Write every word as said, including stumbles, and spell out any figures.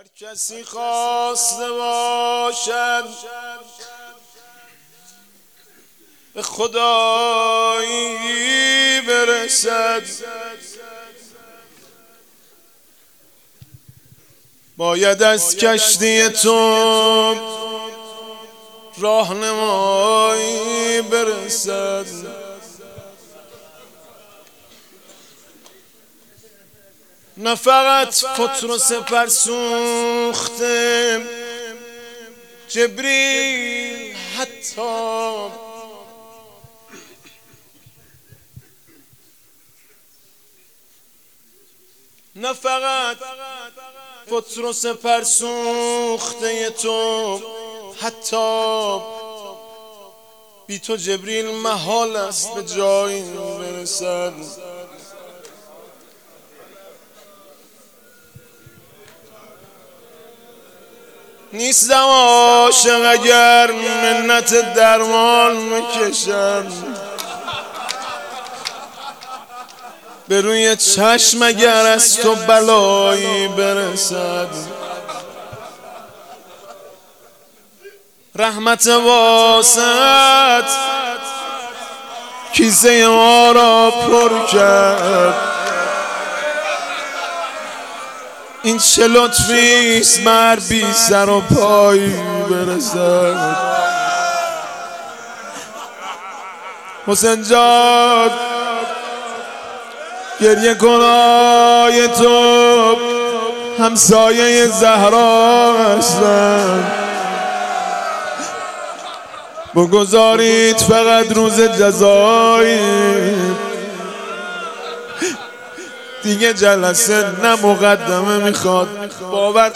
هر کسی خواسته باشد به خدایی برسد، باید از کشتی تو راهنمایی برسد. نه فقط پطرس فرسوخته جبریل، حتی نه فقط پطرس فرسوخته تو، حتی بی تو جبریل محال است به جایی برسد. نیستم عاشق اگر منت درمان بکشم، به روی چشم اگر از تو بلایی برسد. رحمت واسعت کیسه ما را پر کرد، این چه لطفیست بر بی سر و پایی برسد. حسین جان گریه کنای تو همسایه زهرا هستن، بگذارید فقط روز جزایی، دیگه جلسه نه مقدمه میخواد باور